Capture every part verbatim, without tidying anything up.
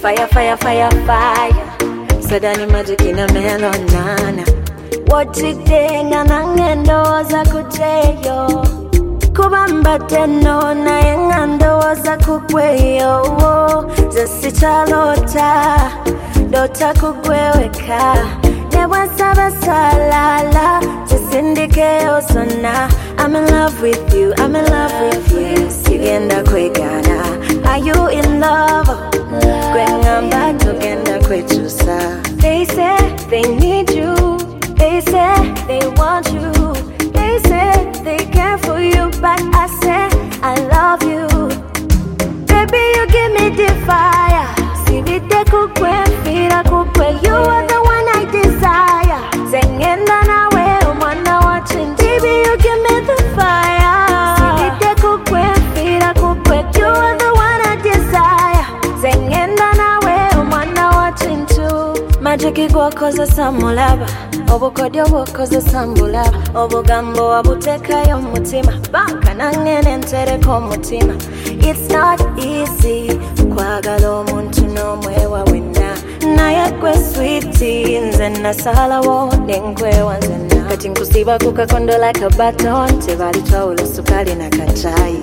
Fire, fire, fire, fire. Sadani magic in a melonana. What it ding and angendo was a kucheyo. Kubamba teno na yengando was a kukweyo. Zasita lota, dota kukweweka. Newa saba salala, jasindike osona. I'm in love with you, I'm in love with you. Sigenda kwegana. Are you in love? Kwengamba togenda kwechusa. They say they need you. They say they want you. They say they care for you. But I say I love you. Baby, you give me the fire. Sibite kukwe, fira kukwe. You are the one I desire. Zengenda na we umwana watching. Baby, you give me the fire. Sibite kukwe, fira kukwe. You are the one I desire. Zengenda na we umwana watching too. Magic igwakoza samulaba. Obukodyo bwokoza sambulaba. Obugambo wabutekayo mutima. Banka nangene ntereko mutima. It's not easy kwagala omuntu n'omwe wawena. Naye gwe sweetie nze nasalawo nenkwewa nzenna. Kati nkusiba kukakondo like a baton. Tebali twawula sukali na kachai.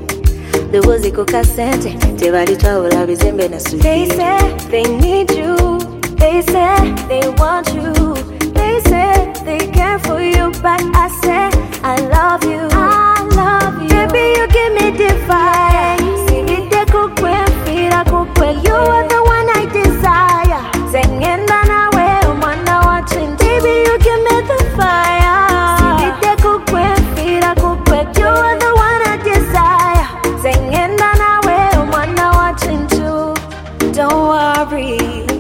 Lubuzi kukasente. Tebali twawula bizembe na sweetie. They say they need you. They say they want you. They say they care for you. But I say I love you. I love you. Baby, you give me the fire. Sibite kukwe, fira kukwe. You are the one I desire. Zengenda na we umwana watching. Baby, you give me the fire. Sibite kukwe, fira kukwe. You are the one I desire. Zengenda na we umwana watching too. Don't worry,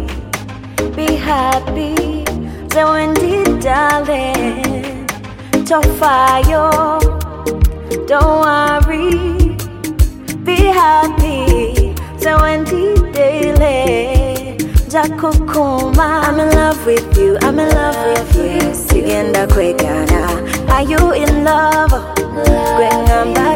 be happy. So indeed, darling, don't fire. Don't worry, be happy. So indeed, daily, Jakukuma. I'm in love with you. I'm in love with you. Sigenda kwegana. Are you in love? Kwengamba